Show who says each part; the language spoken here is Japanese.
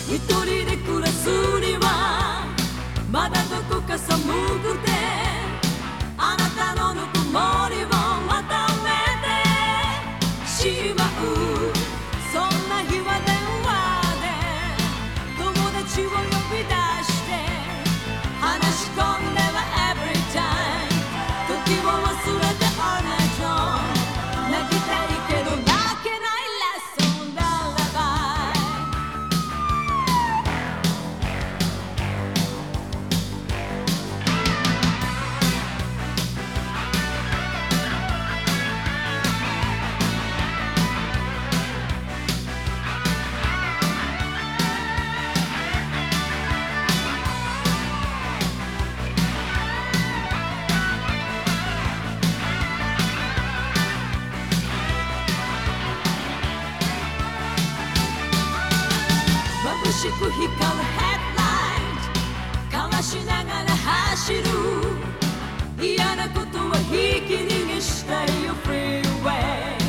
Speaker 1: 一人で暮らすにはまだどこか寒くて、あなたのぬくもりをまた埋めてしまう。そんな日は電話で友達を呼び出して話し込んでは every time 時を忘れて all night long 泣きたいけど泣けない Let's on the lullaby。 眩しく光るヘッドライト、かわしながら走る。嫌なことはひき逃げしたいよ Freeway。